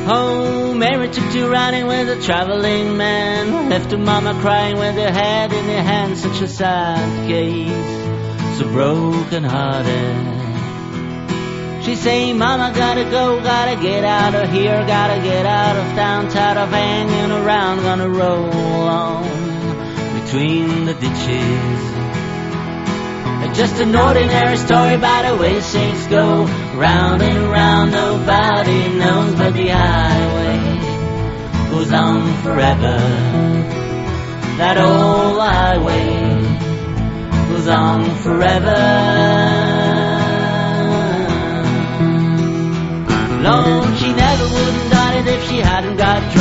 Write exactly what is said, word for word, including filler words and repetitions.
Oh, Mary took to riding with a traveling man, left her mama crying with her head in her hand. Such a sad case, so broken hearted. She say, Mama, gotta go, gotta get out of here, gotta get out of town, tired of hanging around, gonna roll on between the ditches. Just an ordinary story by the way things go, round and round, nobody knows, but the highway goes on forever. That old highway goes on forever. Lord, she never would have done it if she hadn't got